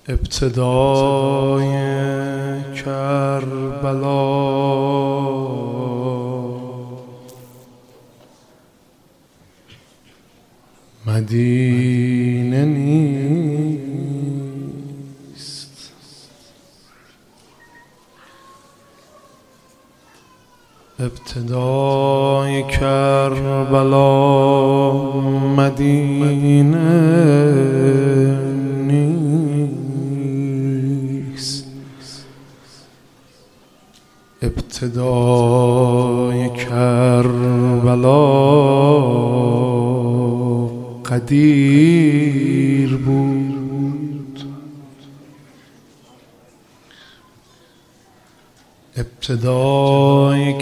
ابتدای کربلا مدینه نیست، ابتدای کربلا مدینه نیست، ابتدای کربلا قدیر بود. ابتدای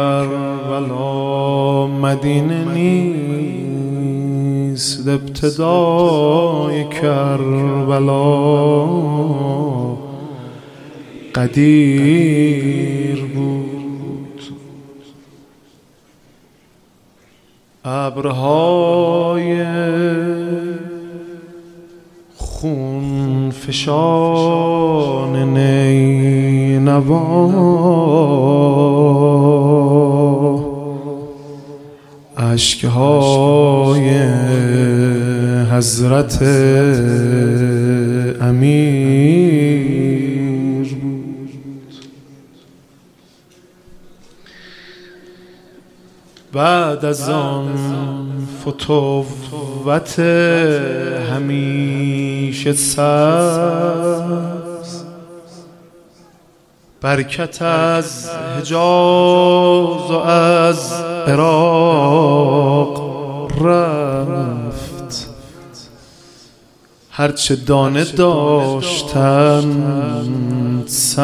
کربلا مدینه نیست، ابتدای کربلا قدیر بود. ابرهای خون فشان نینوا اشکهای حضرت امیر بود. بعد از آن فتوت همیشه سبز، برکت از حجاز و از عراق رفت، هرچه دانه داشتند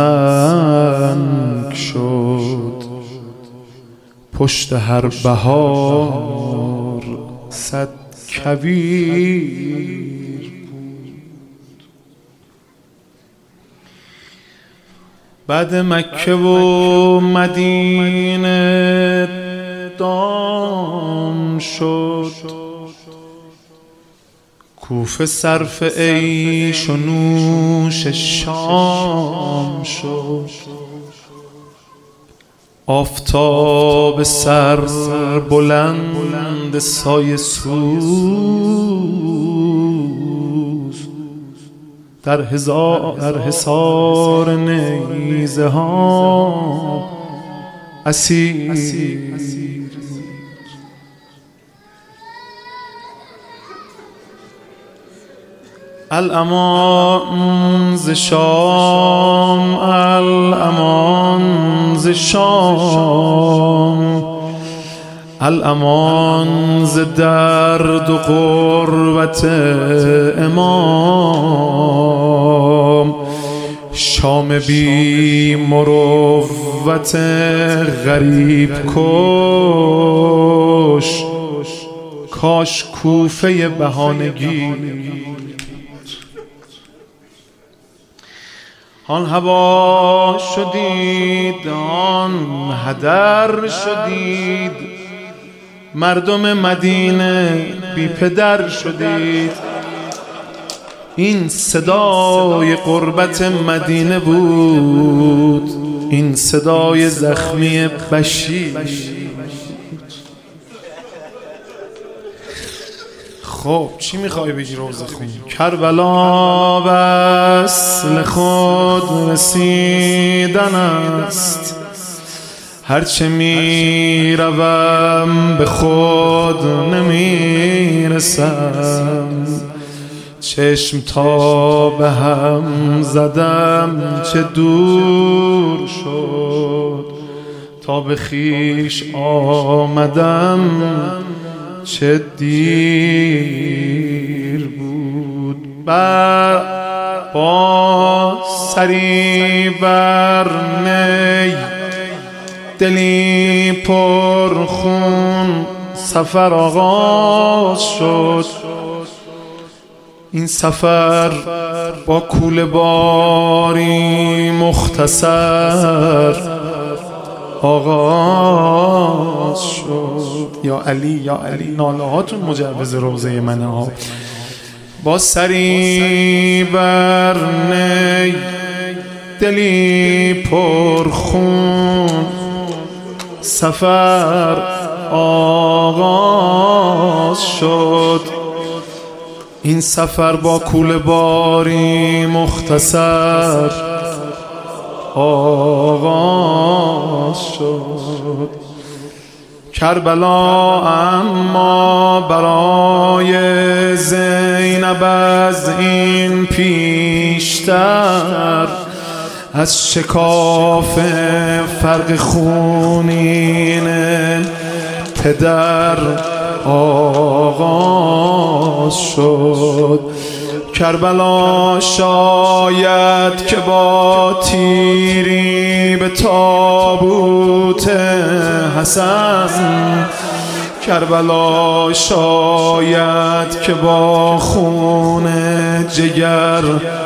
سنگ شد، پشت هر بهار صد کویر بود. بعد مکه و مدینه دام شد، کوفه صرف عیش و نوش شام شد، آفتاب سر بلند سایه سوز در حصار نیزه ها اسیر. الامان ز شام، الامان ز شام، الامان ز درد و غربت امام، شام بی مروت غریب کش، کاش کوفه بهانگی. آن هوا شدید، آن هدر شدید، مردم مدینه بی پدر شدید. این صدای غربت مدینه بود، این صدای زخمی بشیر. خب چی میخوای بگی روزه خون؟ کربلا به اصل خود رسیدن است، هرچه میروم به خود نمیرسم. چشم تا به هم زدم چه دور شد، تا به خویش آمدم چه دیر بود. با سری بر نی، دلی پر خون، سفر آغاز شد. این سفر با کوله باری مختصر آغاز شد. یا علی یا علی، ناله هاتون مجوز روزه منه ها. با سری بر نی دلی پرخون سفر آغاز شد. این سفر با کوله باری مختصر آغاز شد. کربلا اما برای زینب از این پیشتر از شکاف فرق خونین پدر آغاز شد. کربلا شاید که با تیری به تابوت حسن، کربلا شاید که با خون جگر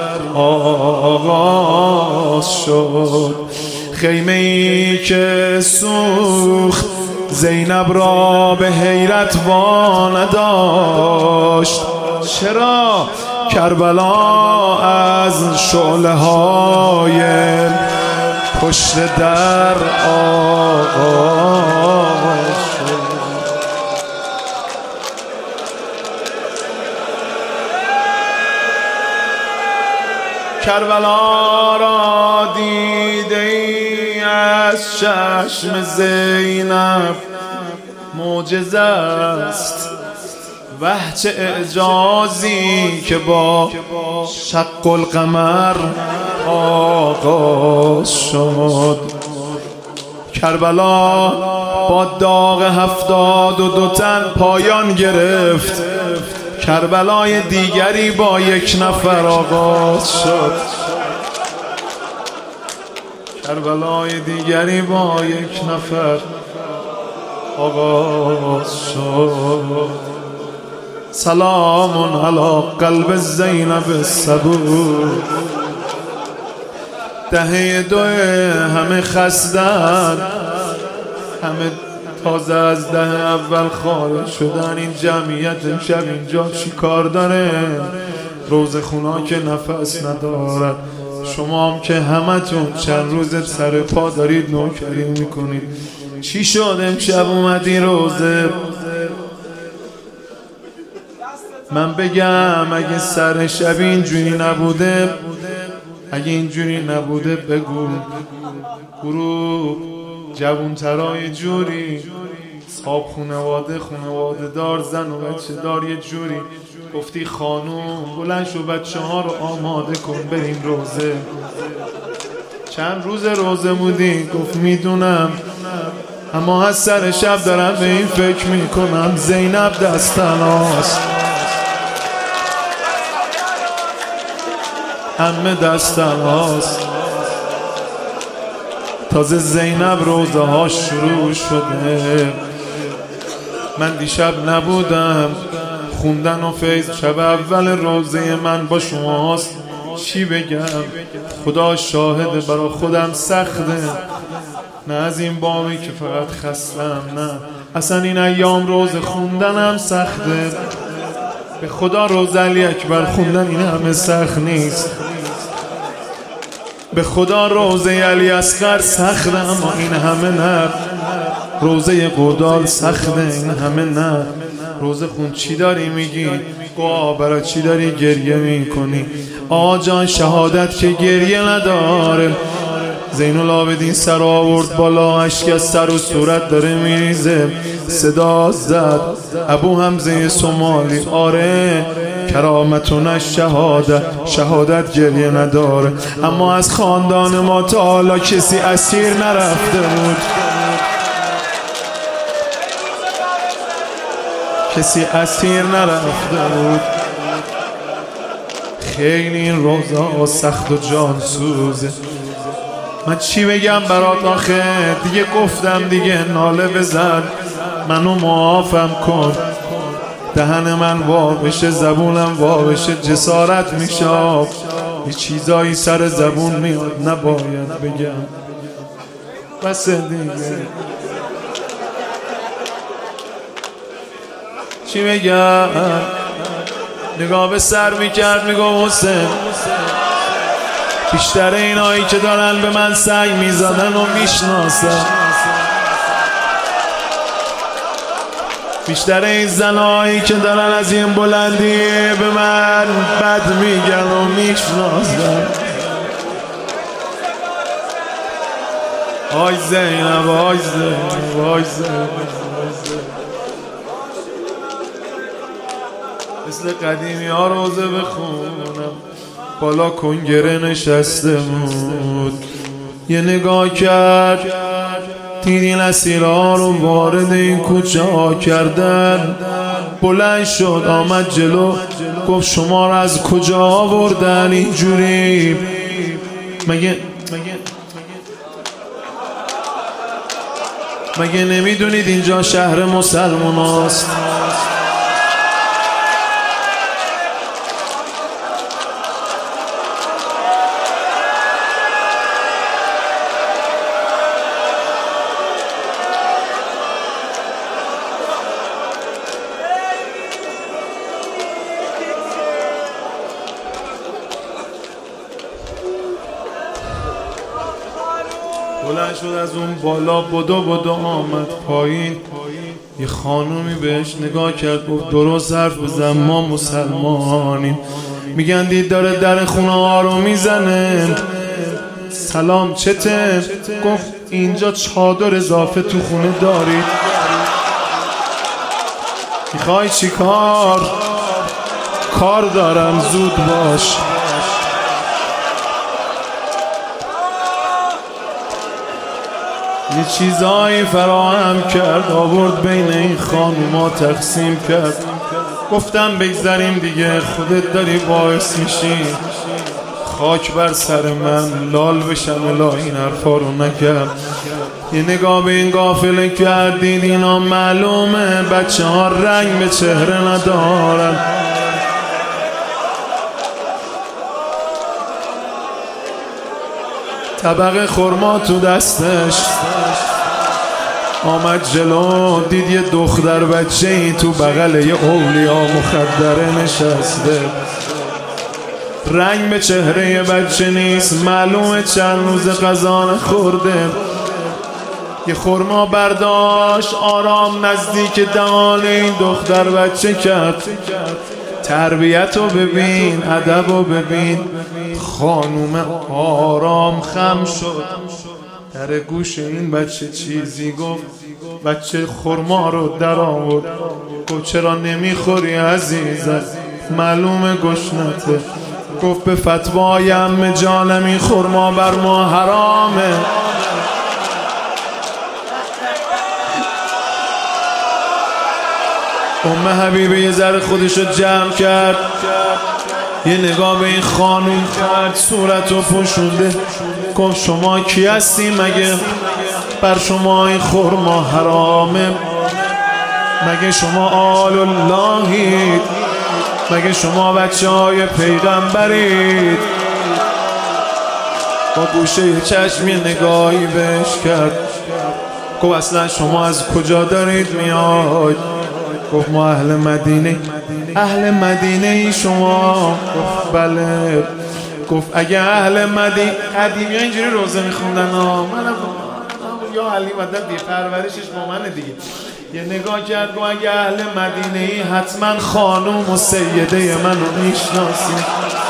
آغاز شد. خیمه ای که سوخت زینب را به حیرت وانداشت. چرا؟ کربلا از شعله های پشت در آغاز شد. کربلا را دیده ای از چشم زینب معجزه است. وه چه اعجازی که با شق القمر آغاز شد. کربلا با داغ 72 تن پایان گرفت. کربلای دیگری با یک نفر آغاز شد. کربلای دیگری با یک نفر آغاز شد. سلام علی قلب زینب الصبور. دهه دو همه خستن، همه تازه از ده اول خارج شدن. این جمعیت امشب اینجا چی کار داره؟ روز خونا که نفس ندارد. شما هم که همتون چند روز سر پا دارید نوکری میکنید. چی شد امشب اومدی روزه؟ من بگم اگه سر شب اینجوری نبوده، اگه اینجوری نبوده بگو. گروه جوونترای جوری صاحب خونواده دار، زن و بچه دار، یه جوری گفتی خانوم بلند شو بچه ها رو آماده کن بریم روزه. چند روز روزه بودی؟ گفت میدونم، اما از سر شب دارم به این فکر میکنم زینب دستناست، همه دستناست. تازه زینب روزه ها شروع شده. من دیشب نبودم، خوندن و فیض شب اول روزه من با شماست. چی بگم؟ خدا شاهده برا خودم سخته، نه از این بامی که فقط خستم، نه اصلا این ایام روز خوندنم سخته. به خدا روز علی اکبر خوندن این همه سخت نیست. به خدا روزه علی اصغر سخته، اما این همه نه. روزه قودال سخته، این همه نه. روزه خون چی داری میگی؟ برای چی داری گریه میکنی؟ آقا جان شهادت که گریه نداره. زین العابدین سر آورد بالا، اشک از سر و صورت داره میریزه. صدا زد ابو حمزه سومالی، آره کرامتون شهادت گریه نداره. اما از خاندان ما تا حالا کسی اسیر نرفته بود، کسی اسیر نرفته بود. خیلی این روزا سخت و جان سوزه. من چی بگم برات آخه؟ دیگه گفتم دیگه، ناله بزن منو معافم کن. دهن من وا بشه، زبونم وا بشه، جسارت میشه. یه چیزایی سر زبون میاد نباید بگم، بس دیگه. چی بگم؟ نگاه به سر میکرد میگو حسین بیشتر اینایی که دارن به من سنگ میزدن و میشناسن، بیشتر این زنایی که دارن از این بلندی به من بد میگن و میشناسن. آی زینب آی زینب آی زینب مثل قدیمی ها روزه بخونم بالا کنگره نشسته بود، یه نگاه کرد دید این اسیرها رو وارد این کوچه ها کردن، بلند شد آمد جلو گفت شما رو از کجا آوردن اینجوری؟ مگه نمیدونید اینجا شهر مسلمان هاست؟ بلند شد از اون بالا بدو آمد پایین، یه خانومی بهش نگاه کرد گفت درست حرف بزن ما مسلمانیم. میگن دید داره در خونه ها رو میزنه. سلام چته؟ گفت اینجا چادر اضافه تو خونه دارید؟ میخوای چی کار دارم زود باش. یه چیزایی فراهم کرد آورد بین این خانوما تقسیم کرد. گفتم بگذاریم دیگه خودت داری باعث میشی خاک بر سر من لال بشم الا این حرفا رو نکرد. یه نگاه به این قافله کردید اینا معلومه بچه ها رنگ به چهره ندارن. طبق خرما تو دستش آمد جلو دید یه دختر بچه ای تو بغل یه اولیا مخدره نشسته. رنگ به چهره یه بچه نیست معلومه چند روز غذا نخورده. یه خرما برداشت آرام نزدیک دهان این دختر بچه کرد. تربیت رو ببین ادب رو ببین. خانوم آرام خم شد در گوش این بچه چیزی گفت. بچه خرما رو در آورد گفت چرا نمیخوری عزیزم؟ معلومه گشنته. گفت به فتوای عمه جانم این خرما بر ما حرامه. ام حبیبه یه ذره خودشو جمع کرد یه نگاه به این خانوم کرد صورتو پوشونده گفت شما کی هستی مگه بر شما این خرما حرامه؟ مگه شما آل اللهید؟ مگه شما بچه های پیغمبرید؟ با گوشه چشمی نگاهی بهش کرد گفت اصلا شما از کجا دارید میاید؟ گفت ما اهل مدینه. اهل مدینه ای شما؟ گفت بله. گفت اگه اهل مدینه قدیمی ها اینجوری روزه میخوندن منم یا علی مدد دیگه پرورشش با منه دیگه. یه نگاه کرد گفت اگه اهل مدینه ای حتما خانوم و سیده منو میشناسی.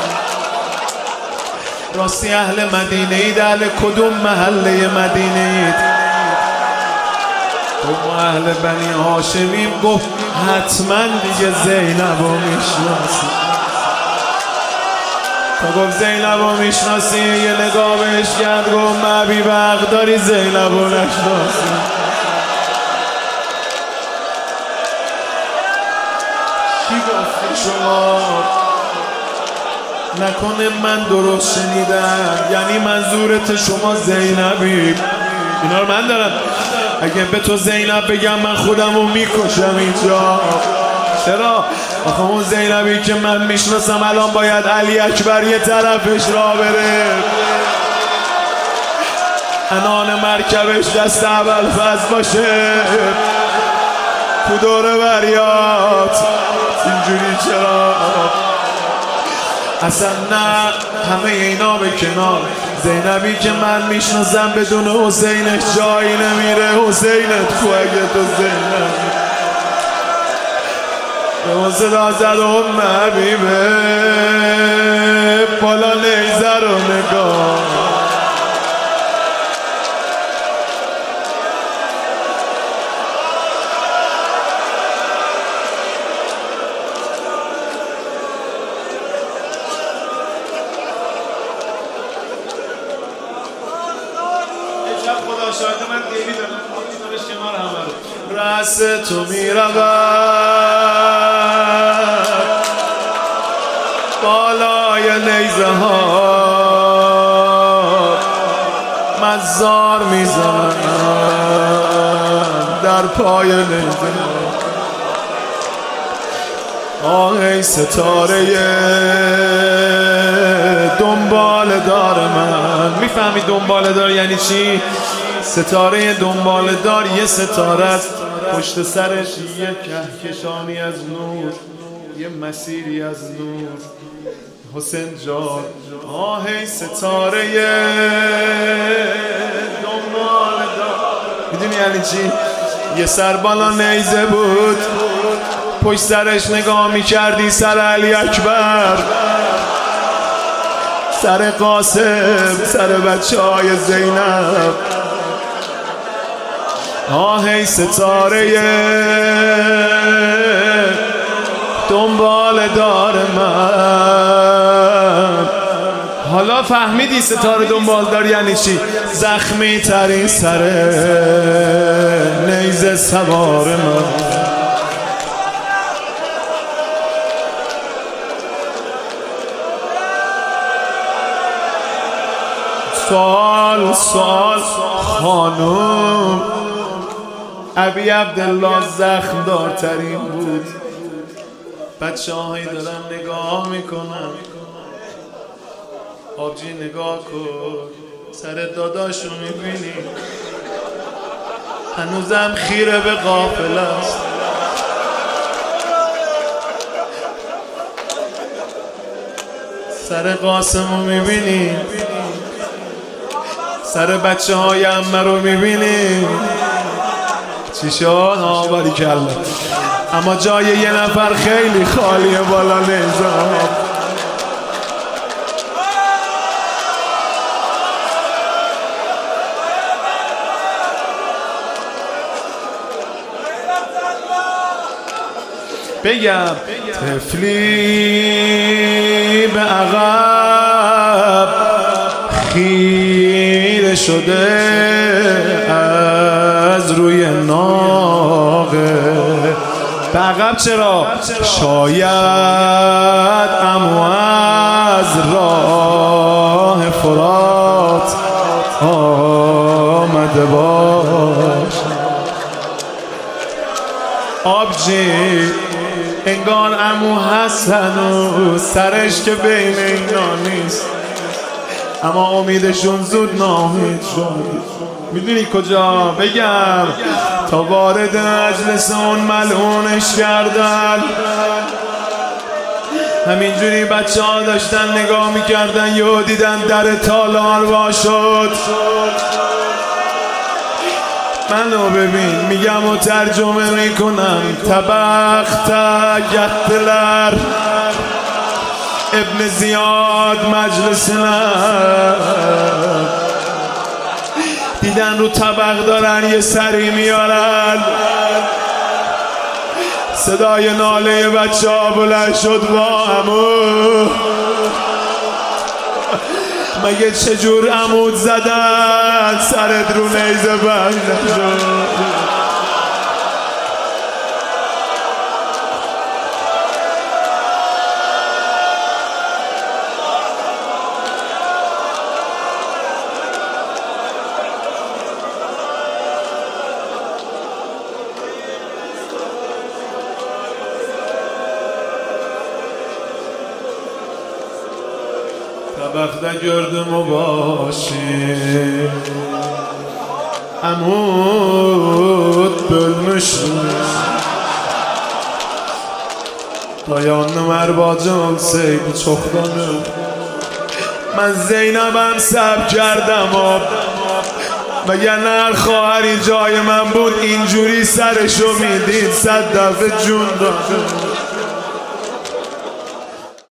راستی اهل مدینه ای در کدوم محله مدینه اید؟ گفت ما اهل بنی هاشمیم. گفت حتما دیگه زینب رو میشناسی. تا گفت زینب رو میشناسی یه نگاه بهش کرد گفت معبی حق داری زینب رو نشناسی. کی گفتی شما؟ نکنه من درست شنیدم یعنی منظورت شما زینبی؟ اینا رو من دارم اگه به تو زینب بگم من خودم رو میکشم اینجا. چرا؟ آخه اون زینبی که من میشناسم الان باید علی اکبر یه طرفش را بره انان مرکبش دست اول فز باشه تو دور بریات اینجوری چرا؟ اصلا نه همه اینا به کنار، زینبی که من میشناسم بدون حسینش جایی نمیره. حسینت کو اگه تو زینبی؟ به اون صدا زد حبیبه بالا نیزه رو نگاه. خدا شاید من دیلی دارم میتونش کنار همه رو رأس تو میرود بالای نیزه ها مزار میزنم در پای نیزه ها. ای ستاره دنبال دار من. میفهمی دنبال دار یعنی چی؟ ستاره دنبال دار یه ستاره است، پشت سرش یه کهکشانی از نور، یه مسیری از نور. حسین جان ای ستاره دنبال دار. میدونی یعنی چی؟ یه سر بالا نیزه بود، پشت سرش نگاه میکردی سر علی اکبر، سر قاسم، سر بچه های زینب. ای ستاره دنبال دار من. حالا فهمیدی ستاره دنبال دار یعنی چی؟ زخمی ترین سر نیزه سوار من. سوال خانم ابی عبدالله زخم دارترین بود. بچه هایی دارن نگاه میکنن. آبجی نگاه کن سر داداشو میبینی هنوزم خیره به قافله است. سر قاسمو میبینی، سر بچه های امه رو میبینی. چی شد؟ باریکلا. اما جای یه نفر خیلی خالیه بالا نیزه. بگم طفلی به عقب خیره شده از روی ناقه. به عقب چرا؟ شاید عمو از راه فرات آمده باش. آبجی انگار عمو حسن و سرش که بین اینا نیست، اما امیدشون زود ناامید شد. میدونی کجا؟ بگم تا وارد مجلس اون ملعونش کردن. همینجوری بچه ها داشتن نگاه میکردن، یهو دیدن در تالار وا شد. منو ببین میگم و ترجمه میکنم. طبخت گتلر ابن زیاد مجلسنا دیدن رو طبق دارن یه سری میارن. صدای ناله بچه ها بلند شد با عمو. مگه چجور عمود زدن سرت رو نیزه بند شد. طبخت gördüm o başı Amut bölmüş دایان مرباجان سیب چخدانه من زینبم سب کردم وگرنه هر خواهری جای من بود اینجوری سرشو میدید 100 دفعه جون داده